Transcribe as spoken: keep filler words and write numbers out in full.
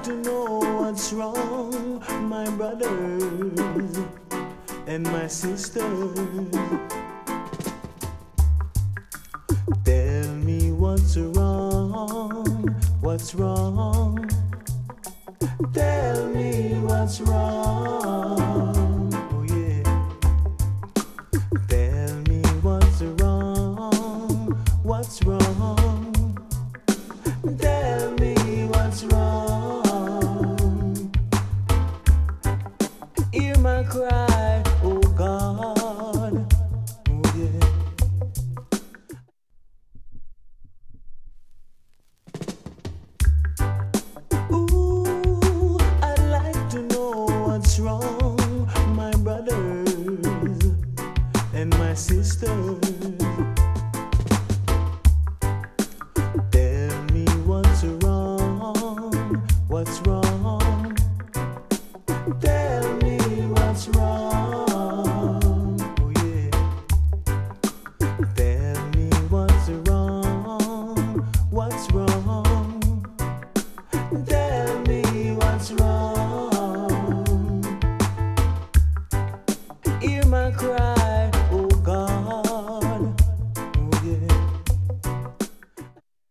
to know what's wrong, my brothers and my sisters. Tell me what's wrong, what's wrong. Tell me what's wrong. Oh yeah. Tell me what's wrong, what's wrong. Tell